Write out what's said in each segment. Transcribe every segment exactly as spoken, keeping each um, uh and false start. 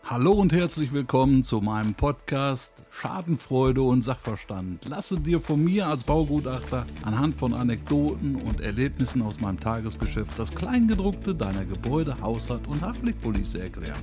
Hallo und herzlich willkommen zu meinem Podcast Schadenfreude und Sachverstand. Lasse dir von mir als Baugutachter anhand von Anekdoten und Erlebnissen aus meinem Tagesgeschäft das Kleingedruckte deiner Gebäude-, Hausrat- und Haftpflichtpolice erklären.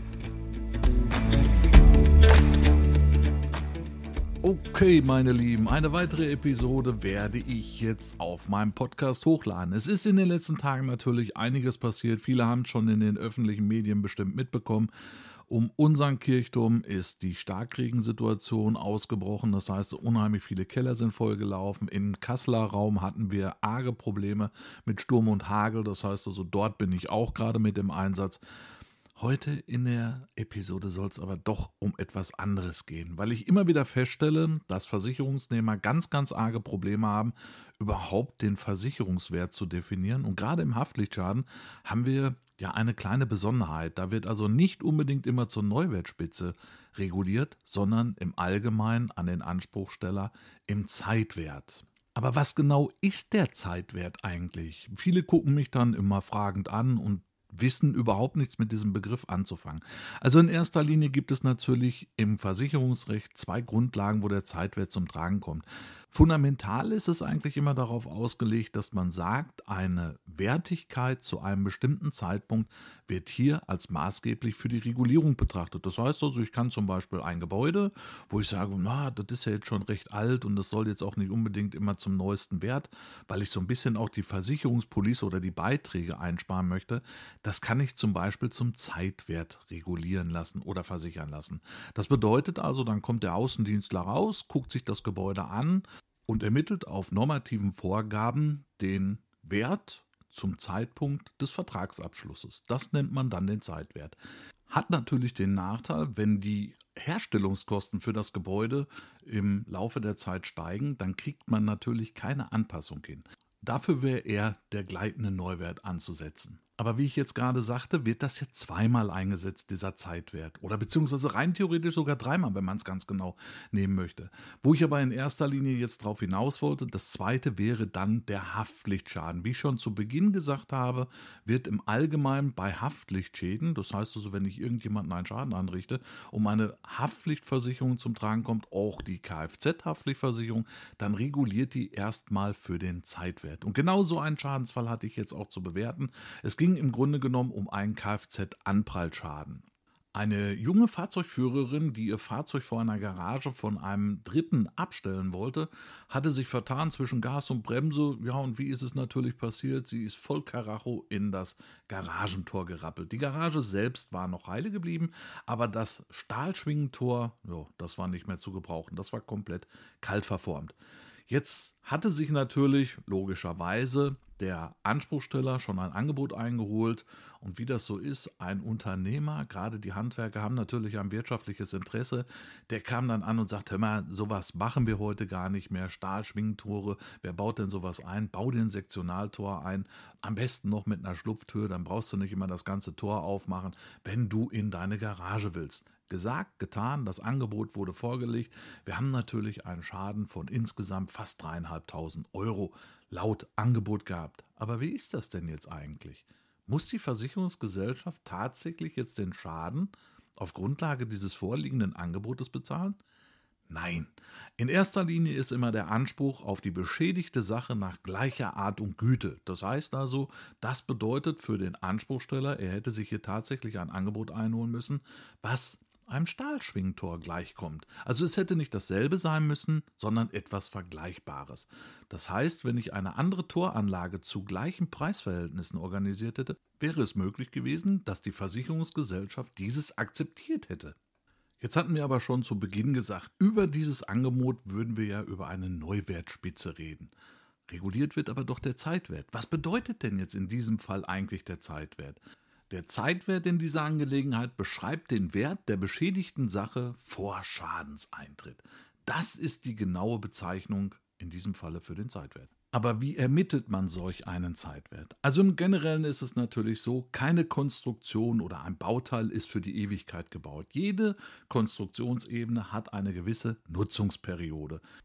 Okay, meine Lieben, eine weitere Episode werde ich jetzt auf meinem Podcast hochladen. Es ist in den letzten Tagen natürlich einiges passiert. Viele haben es schon in den öffentlichen Medien bestimmt mitbekommen. Um unseren Kirchturm ist die Starkregensituation ausgebrochen. Das heißt, unheimlich viele Keller sind vollgelaufen. Im Kasseler Raum hatten wir arge Probleme mit Sturm und Hagel. Das heißt also, dort bin ich auch gerade mit im Einsatz. Heute in der Episode soll es aber doch um etwas anderes gehen, weil ich immer wieder feststelle, dass Versicherungsnehmer ganz, ganz arge Probleme haben, überhaupt den Versicherungswert zu definieren. Und gerade im Haftpflichtschaden haben wir ja eine kleine Besonderheit. Da wird also nicht unbedingt immer zur Neuwertspitze reguliert, sondern im Allgemeinen an den Anspruchsteller im Zeitwert. Aber was genau ist der Zeitwert eigentlich? Viele gucken mich dann immer fragend an und wissen überhaupt nichts mit diesem Begriff anzufangen. Also in erster Linie gibt es natürlich im Versicherungsrecht zwei Grundlagen, wo der Zeitwert zum Tragen kommt. Fundamental ist es eigentlich immer darauf ausgelegt, dass man sagt, eine Wertigkeit zu einem bestimmten Zeitpunkt wird hier als maßgeblich für die Regulierung betrachtet. Das heißt also, ich kann zum Beispiel ein Gebäude, wo ich sage, na, das ist ja jetzt schon recht alt und das soll jetzt auch nicht unbedingt immer zum neuesten Wert, weil ich so ein bisschen auch die Versicherungspolice oder die Beiträge einsparen möchte, das kann ich zum Beispiel zum Zeitwert regulieren lassen oder versichern lassen. Das bedeutet also, dann kommt der Außendienstler raus, guckt sich das Gebäude an und ermittelt auf normativen Vorgaben den Wert zum Zeitpunkt des Vertragsabschlusses. Das nennt man dann den Zeitwert. Hat natürlich den Nachteil, wenn die Herstellungskosten für das Gebäude im Laufe der Zeit steigen, dann kriegt man natürlich keine Anpassung hin. Dafür wäre eher der gleitende Neuwert anzusetzen. Aber wie ich jetzt gerade sagte, wird das jetzt zweimal eingesetzt, dieser Zeitwert. Oder beziehungsweise rein theoretisch sogar dreimal, wenn man es ganz genau nehmen möchte. Wo ich aber in erster Linie jetzt drauf hinaus wollte, das zweite wäre dann der Haftpflichtschaden. Wie ich schon zu Beginn gesagt habe, wird im Allgemeinen bei Haftpflichtschäden, das heißt also, wenn ich irgendjemanden einen Schaden anrichte, um eine Haftpflichtversicherung zum Tragen kommt, auch die Kfz-Haftpflichtversicherung, dann reguliert die erstmal für den Zeitwert. Und genau so einen Schadensfall hatte ich jetzt auch zu bewerten. Es ging im Grunde genommen um einen Kfz-Anprallschaden. Eine junge Fahrzeugführerin, die ihr Fahrzeug vor einer Garage von einem Dritten abstellen wollte, hatte sich vertan zwischen Gas und Bremse. Ja, und wie ist es natürlich passiert? Sie ist voll Karacho in das Garagentor gerappelt. Die Garage selbst war noch heile geblieben, aber das Stahlschwingentor, ja, das war nicht mehr zu gebrauchen. Das war komplett kalt verformt. Jetzt hatte sich natürlich logischerweise der Anspruchsteller schon ein Angebot eingeholt und wie das so ist, ein Unternehmer, gerade die Handwerker haben natürlich ein wirtschaftliches Interesse, der kam dann an und sagt, hör mal, sowas machen wir heute gar nicht mehr, Stahlschwingtore, wer baut denn sowas ein? Bau dir ein Sektionaltor ein, am besten noch mit einer Schlupftür, dann brauchst du nicht immer das ganze Tor aufmachen, wenn du in deine Garage willst. Gesagt, getan, das Angebot wurde vorgelegt. Wir haben natürlich einen Schaden von insgesamt fast dreieinhalbtausend Euro laut Angebot gehabt. Aber wie ist das denn jetzt eigentlich? Muss die Versicherungsgesellschaft tatsächlich jetzt den Schaden auf Grundlage dieses vorliegenden Angebotes bezahlen? Nein. In erster Linie ist immer der Anspruch auf die beschädigte Sache nach gleicher Art und Güte. Das heißt also, das bedeutet für den Anspruchsteller, er hätte sich hier tatsächlich ein Angebot einholen müssen, was einem Stahlschwingtor gleichkommt. Also es hätte nicht dasselbe sein müssen, sondern etwas Vergleichbares. Das heißt, wenn ich eine andere Toranlage zu gleichen Preisverhältnissen organisiert hätte, wäre es möglich gewesen, dass die Versicherungsgesellschaft dieses akzeptiert hätte. Jetzt hatten wir aber schon zu Beginn gesagt, über dieses Angebot würden wir ja über eine Neuwertspitze reden. Reguliert wird aber doch der Zeitwert. Was bedeutet denn jetzt in diesem Fall eigentlich der Zeitwert? Der Zeitwert in dieser Angelegenheit beschreibt den Wert der beschädigten Sache vor Schadenseintritt. Das ist die genaue Bezeichnung in diesem Falle für den Zeitwert. Aber wie ermittelt man solch einen Zeitwert? Also im Generellen ist es natürlich so, keine Konstruktion oder ein Bauteil ist für die Ewigkeit gebaut. Jede Konstruktionsebene hat eine gewisse Nutzungsperiode.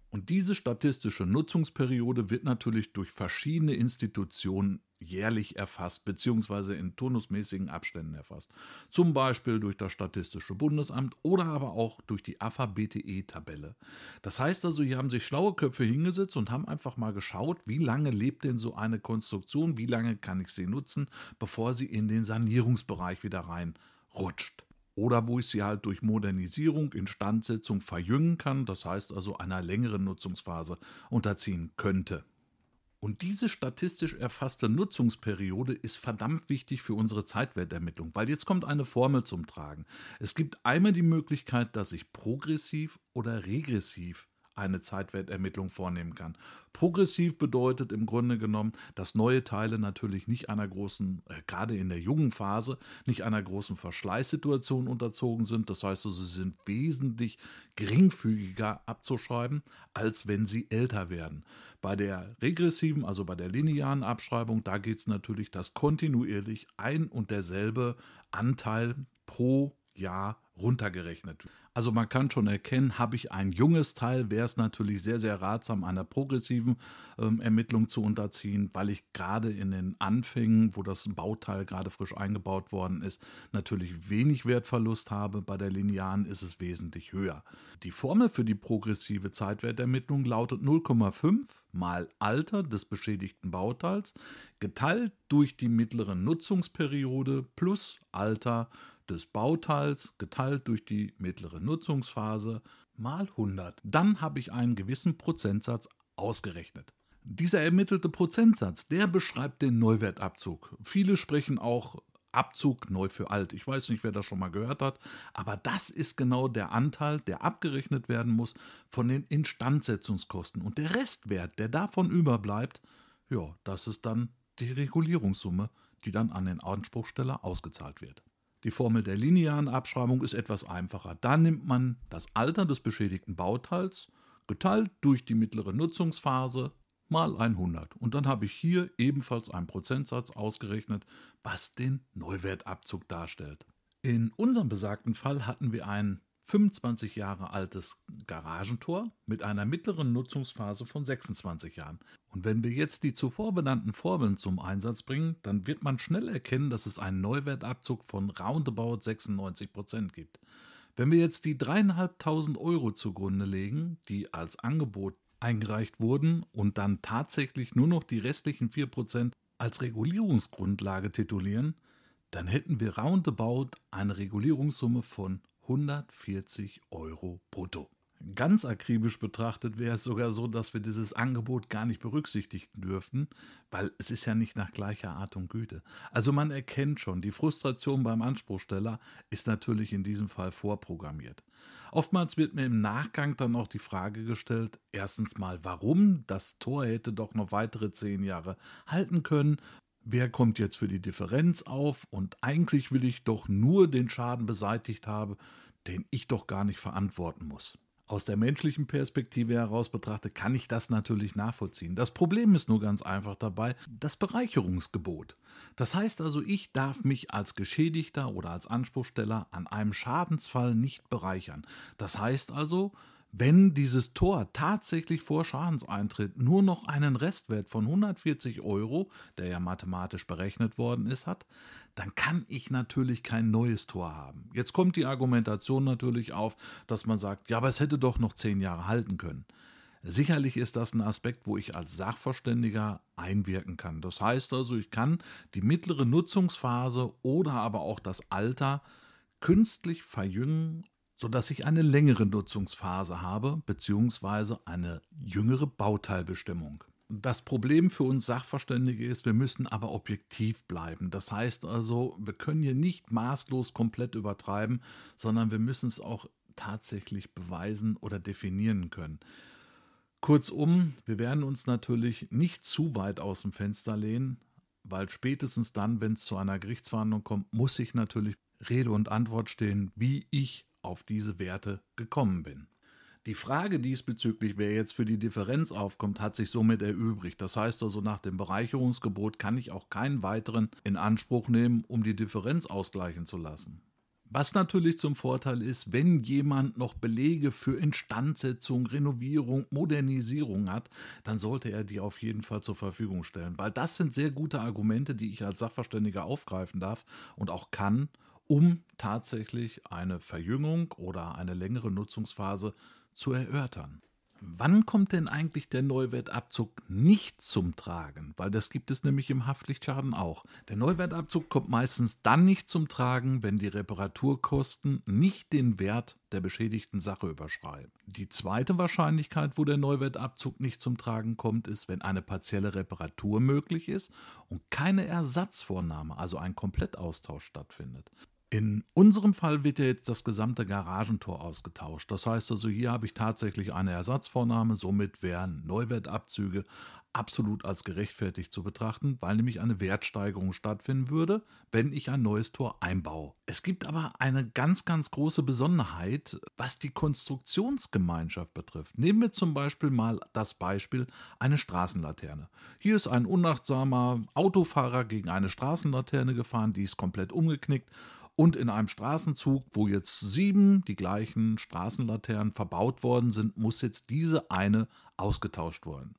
Und diese statistische Nutzungsperiode wird natürlich durch verschiedene Institutionen jährlich erfasst, beziehungsweise in turnusmäßigen Abständen erfasst. Zum Beispiel durch das Statistische Bundesamt oder aber auch durch die A F A B T E-Tabelle. Das heißt also, hier haben sich schlaue Köpfe hingesetzt und haben einfach mal geschaut, wie lange lebt denn so eine Konstruktion, wie lange kann ich sie nutzen, bevor sie in den Sanierungsbereich wieder reinrutscht. Oder wo ich sie halt durch Modernisierung, Instandsetzung verjüngen kann, das heißt also einer längeren Nutzungsphase unterziehen könnte. Und diese statistisch erfasste Nutzungsperiode ist verdammt wichtig für unsere Zeitwertermittlung, weil jetzt kommt eine Formel zum Tragen. Es gibt einmal die Möglichkeit, dass ich progressiv oder regressiv eine Zeitwertermittlung vornehmen kann. Progressiv bedeutet im Grunde genommen, dass neue Teile natürlich nicht einer großen, äh, gerade in der jungen Phase, nicht einer großen Verschleißsituation unterzogen sind. Das heißt, also, sie sind wesentlich geringfügiger abzuschreiben, als wenn sie älter werden. Bei der regressiven, also bei der linearen Abschreibung, da geht es natürlich, dass kontinuierlich ein und derselbe Anteil pro Jahr runtergerechnet wird. Also man kann schon erkennen, habe ich ein junges Teil, wäre es natürlich sehr, sehr ratsam, einer progressiven ähm, Ermittlung zu unterziehen, weil ich gerade in den Anfängen, wo das Bauteil gerade frisch eingebaut worden ist, natürlich wenig Wertverlust habe. Bei der linearen ist es wesentlich höher. Die Formel für die progressive Zeitwertermittlung lautet null Komma fünf mal Alter des beschädigten Bauteils geteilt durch die mittlere Nutzungsperiode plus Alter des Bauteils geteilt durch die mittlere Nutzungsphase mal hundert. Dann habe ich einen gewissen Prozentsatz ausgerechnet. Dieser ermittelte Prozentsatz, der beschreibt den Neuwertabzug. Viele sprechen auch Abzug neu für alt. Ich weiß nicht, wer das schon mal gehört hat, aber das ist genau der Anteil, der abgerechnet werden muss von den Instandsetzungskosten. Und der Restwert, der davon überbleibt, ja, das ist dann die Regulierungssumme, die dann an den Anspruchsteller ausgezahlt wird. Die Formel der linearen Abschreibung ist etwas einfacher. Da nimmt man das Alter des beschädigten Bauteils geteilt durch die mittlere Nutzungsphase mal hundert. Und dann habe ich hier ebenfalls einen Prozentsatz ausgerechnet, was den Neuwertabzug darstellt. In unserem besagten Fall hatten wir ein fünfundzwanzig Jahre altes Garagentor mit einer mittleren Nutzungsphase von sechsundzwanzig Jahren. Und wenn wir jetzt die zuvor benannten Formeln zum Einsatz bringen, dann wird man schnell erkennen, dass es einen Neuwertabzug von roundabout sechsundneunzig Prozent gibt. Wenn wir jetzt die dreieinhalbtausend Euro zugrunde legen, die als Angebot eingereicht wurden und dann tatsächlich nur noch die restlichen vier Prozent als Regulierungsgrundlage titulieren, dann hätten wir roundabout eine Regulierungssumme von hundertvierzig Euro brutto. Ganz akribisch betrachtet wäre es sogar so, dass wir dieses Angebot gar nicht berücksichtigen dürften, weil es ist ja nicht nach gleicher Art und Güte. Also man erkennt schon, die Frustration beim Anspruchsteller ist natürlich in diesem Fall vorprogrammiert. Oftmals wird mir im Nachgang dann auch die Frage gestellt, erstens mal, warum das Tor hätte doch noch weitere zehn Jahre halten können. Wer kommt jetzt für die Differenz auf? Und eigentlich will ich doch nur den Schaden beseitigt haben, den ich doch gar nicht verantworten muss. Aus der menschlichen Perspektive heraus betrachtet, kann ich das natürlich nachvollziehen. Das Problem ist nur ganz einfach dabei, das Bereicherungsgebot. Das heißt also, ich darf mich als Geschädigter oder als Anspruchsteller an einem Schadensfall nicht bereichern. Das heißt also, wenn dieses Tor tatsächlich vor Schadenseintritt nur noch einen Restwert von hundertvierzig Euro, der ja mathematisch berechnet worden ist, hat, dann kann ich natürlich kein neues Tor haben. Jetzt kommt die Argumentation natürlich auf, dass man sagt, ja, aber es hätte doch noch zehn Jahre halten können. Sicherlich ist das ein Aspekt, wo ich als Sachverständiger einwirken kann. Das heißt also, ich kann die mittlere Nutzungsphase oder aber auch das Alter künstlich verjüngen, sodass ich eine längere Nutzungsphase habe, beziehungsweise eine jüngere Bauteilbestimmung. Das Problem für uns Sachverständige ist, wir müssen aber objektiv bleiben. Das heißt also, wir können hier nicht maßlos komplett übertreiben, sondern wir müssen es auch tatsächlich beweisen oder definieren können. Kurzum, wir werden uns natürlich nicht zu weit aus dem Fenster lehnen, weil spätestens dann, wenn es zu einer Gerichtsverhandlung kommt, muss ich natürlich Rede und Antwort stehen, wie ich auf diese Werte gekommen bin. Die Frage diesbezüglich, wer jetzt für die Differenz aufkommt, hat sich somit erübrigt. Das heißt also, nach dem Bereicherungsgebot kann ich auch keinen weiteren in Anspruch nehmen, um die Differenz ausgleichen zu lassen. Was natürlich zum Vorteil ist, wenn jemand noch Belege für Instandsetzung, Renovierung, Modernisierung hat, dann sollte er die auf jeden Fall zur Verfügung stellen, weil das sind sehr gute Argumente, die ich als Sachverständiger aufgreifen darf und auch kann, um tatsächlich eine Verjüngung oder eine längere Nutzungsphase zu erörtern. Wann kommt denn eigentlich der Neuwertabzug nicht zum Tragen? Weil das gibt es nämlich im Haftpflichtschaden auch. Der Neuwertabzug kommt meistens dann nicht zum Tragen, wenn die Reparaturkosten nicht den Wert der beschädigten Sache überschreiten. Die zweite Wahrscheinlichkeit, wo der Neuwertabzug nicht zum Tragen kommt, ist, wenn eine partielle Reparatur möglich ist und keine Ersatzvornahme, also ein Komplettaustausch stattfindet. In unserem Fall wird ja jetzt das gesamte Garagentor ausgetauscht. Das heißt also, hier habe ich tatsächlich eine Ersatzvornahme. Somit wären Neuwertabzüge absolut als gerechtfertigt zu betrachten, weil nämlich eine Wertsteigerung stattfinden würde, wenn ich ein neues Tor einbaue. Es gibt aber eine ganz, ganz große Besonderheit, was die Konstruktionsgemeinschaft betrifft. Nehmen wir zum Beispiel mal das Beispiel eine Straßenlaterne. Hier ist ein unachtsamer Autofahrer gegen eine Straßenlaterne gefahren, die ist komplett umgeknickt. Und in einem Straßenzug, wo jetzt sieben die gleichen Straßenlaternen verbaut worden sind, muss jetzt diese eine ausgetauscht werden.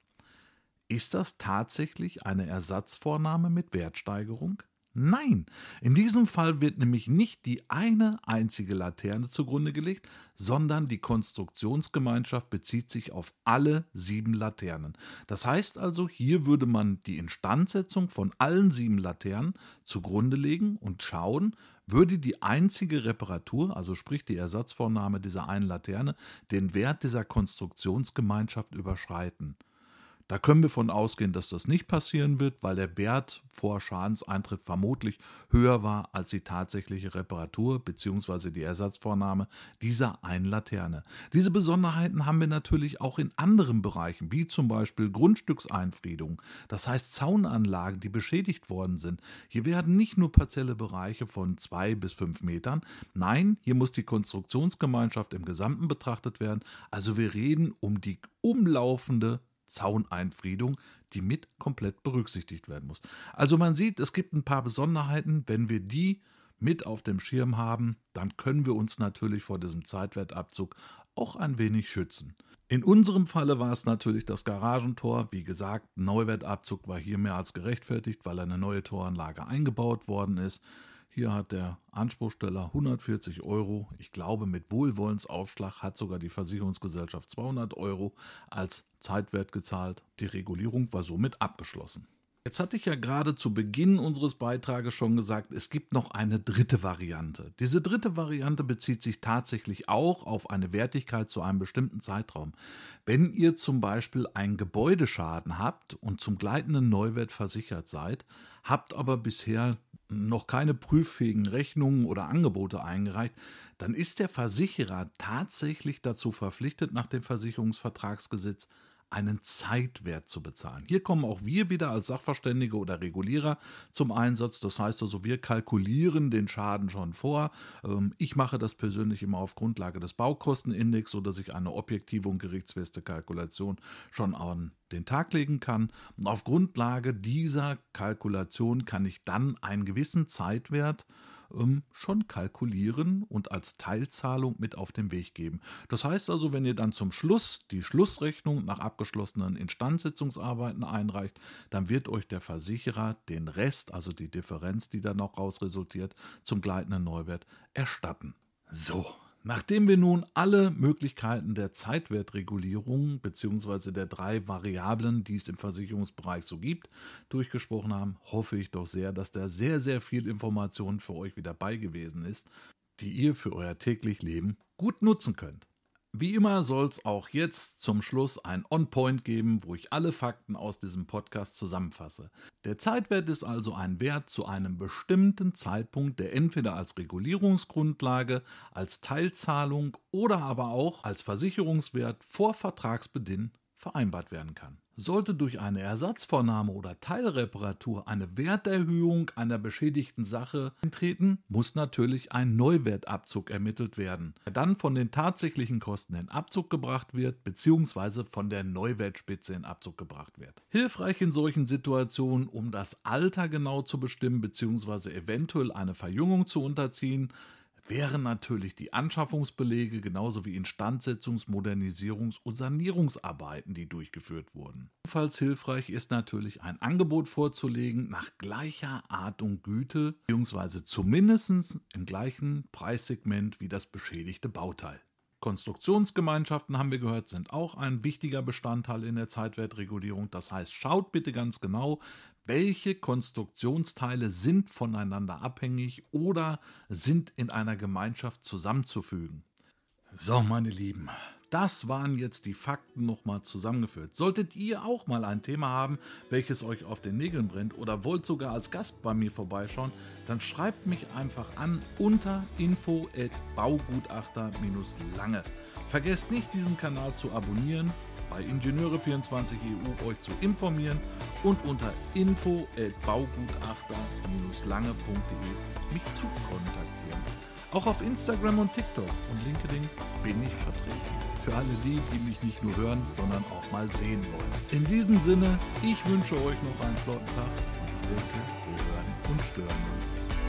Ist das tatsächlich eine Ersatzvornahme mit Wertsteigerung? Nein, in diesem Fall wird nämlich nicht die eine einzige Laterne zugrunde gelegt, sondern die Konstruktionsgemeinschaft bezieht sich auf alle sieben Laternen. Das heißt also, hier würde man die Instandsetzung von allen sieben Laternen zugrunde legen und schauen, würde die einzige Reparatur, also sprich die Ersatzvornahme dieser einen Laterne, den Wert dieser Konstruktionsgemeinschaft überschreiten. Da können wir von ausgehen, dass das nicht passieren wird, weil der Wert vor Schadenseintritt vermutlich höher war als die tatsächliche Reparatur bzw. die Ersatzvornahme dieser einen Laterne. Diese Besonderheiten haben wir natürlich auch in anderen Bereichen, wie zum Beispiel Grundstückseinfriedung, das heißt Zaunanlagen, die beschädigt worden sind. Hier werden nicht nur partielle Bereiche von zwei bis fünf Metern, nein, hier muss die Konstruktionsgemeinschaft im Gesamten betrachtet werden. Also wir reden um die umlaufende Zauneinfriedung, die mit komplett berücksichtigt werden muss. Also man sieht, es gibt ein paar Besonderheiten. Wenn wir die mit auf dem Schirm haben, dann können wir uns natürlich vor diesem Zeitwertabzug auch ein wenig schützen. In unserem Falle war es natürlich das Garagentor. Wie gesagt, Neuwertabzug war hier mehr als gerechtfertigt, weil eine neue Toranlage eingebaut worden ist. Hier hat der Anspruchsteller hundertvierzig Euro. Ich glaube, mit Wohlwollενsaufschlag hat sogar die Versicherungsgesellschaft zweihundert Euro als Zeitwert gezahlt. Die Regulierung war somit abgeschlossen. Jetzt hatte ich ja gerade zu Beginn unseres Beitrages schon gesagt, es gibt noch eine dritte Variante. Diese dritte Variante bezieht sich tatsächlich auch auf eine Wertigkeit zu einem bestimmten Zeitraum. Wenn ihr zum Beispiel einen Gebäudeschaden habt und zum gleitenden Neuwert versichert seid, habt aber bisher noch keine prüffähigen Rechnungen oder Angebote eingereicht, dann ist der Versicherer tatsächlich dazu verpflichtet, nach dem Versicherungsvertragsgesetz einen Zeitwert zu bezahlen. Hier kommen auch wir wieder als Sachverständige oder Regulierer zum Einsatz. Das heißt also, wir kalkulieren den Schaden schon vor. Ich mache das persönlich immer auf Grundlage des Baukostenindex, sodass ich eine objektive und gerichtsfeste Kalkulation schon an den Tag legen kann. Und auf Grundlage dieser Kalkulation kann ich dann einen gewissen Zeitwert ähm, schon kalkulieren und als Teilzahlung mit auf den Weg geben. Das heißt also, wenn ihr dann zum Schluss die Schlussrechnung nach abgeschlossenen Instandsetzungsarbeiten einreicht, dann wird euch der Versicherer den Rest, also die Differenz, die da noch raus resultiert, zum gleitenden Neuwert erstatten. So. Nachdem wir nun alle Möglichkeiten der Zeitwertregulierung bzw. der drei Variablen, die es im Versicherungsbereich so gibt, durchgesprochen haben, hoffe ich doch sehr, dass da sehr, sehr viel Information für euch wieder bei gewesen ist, die ihr für euer täglich Leben gut nutzen könnt. Wie immer soll es auch jetzt zum Schluss ein On-Point geben, wo ich alle Fakten aus diesem Podcast zusammenfasse. Der Zeitwert ist also ein Wert zu einem bestimmten Zeitpunkt, der entweder als Regulierungsgrundlage, als Teilzahlung oder aber auch als Versicherungswert vor Vertragsbeginn vereinbart werden kann. Sollte durch eine Ersatzvornahme oder Teilreparatur eine Werterhöhung einer beschädigten Sache eintreten, muss natürlich ein Neuwertabzug ermittelt werden, der dann von den tatsächlichen Kosten in Abzug gebracht wird bzw. von der Neuwertspitze in Abzug gebracht wird. Hilfreich in solchen Situationen, um das Alter genau zu bestimmen bzw. eventuell eine Verjüngung zu unterziehen, wären natürlich die Anschaffungsbelege genauso wie Instandsetzungs-, Modernisierungs- und Sanierungsarbeiten, die durchgeführt wurden. Ebenfalls hilfreich ist natürlich ein Angebot vorzulegen nach gleicher Art und Güte, beziehungsweise zumindest im gleichen Preissegment wie das beschädigte Bauteil. Konstruktionsgemeinschaften, haben wir gehört, sind auch ein wichtiger Bestandteil in der Zeitwertregulierung. Das heißt, schaut bitte ganz genau, welche Konstruktionsteile sind voneinander abhängig oder sind in einer Gemeinschaft zusammenzufügen. So, meine Lieben, das waren jetzt die Fakten nochmal zusammengeführt. Solltet ihr auch mal ein Thema haben, welches euch auf den Nägeln brennt oder wollt sogar als Gast bei mir vorbeischauen, dann schreibt mich einfach an unter info at baugutachter Bindestrich lange. Vergesst nicht, diesen Kanal zu abonnieren, bei Ingenieure vierundzwanzig E U euch zu informieren und unter info at baugutachter Bindestrich lange punkt de mich zu kontaktieren. Auch auf Instagram und TikTok und LinkedIn bin ich vertreten. Für alle die, die mich nicht nur hören, sondern auch mal sehen wollen. In diesem Sinne, ich wünsche euch noch einen flotten Tag und ich denke, wir hören und stören uns.